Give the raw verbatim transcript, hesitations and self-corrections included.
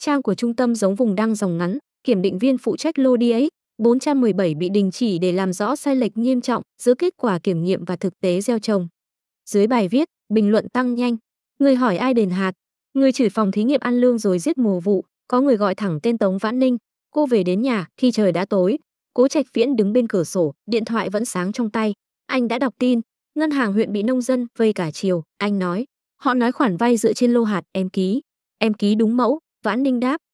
Trang của trung tâm giống vùng đăng dòng ngắn, kiểm định viên phụ trách lô đê ích bốn trăm mười bảy bị đình chỉ để làm rõ sai lệch nghiêm trọng giữa kết quả kiểm nghiệm và thực tế gieo trồng. Dưới bài viết, bình luận tăng nhanh. Người hỏi ai đền hạt, người chửi phòng thí nghiệm ăn lương rồi giết mùa vụ, có người gọi thẳng tên Tống Vãn Ninh. Cô về đến nhà khi trời đã tối. Cố Trạch Viễn đứng bên cửa sổ, điện thoại vẫn sáng trong tay. Anh đã đọc tin, ngân hàng huyện bị nông dân vây cả chiều. Anh nói, họ nói khoản vay dựa trên lô hạt em ký. Em ký đúng mẫu. Vãn Ninh đáp,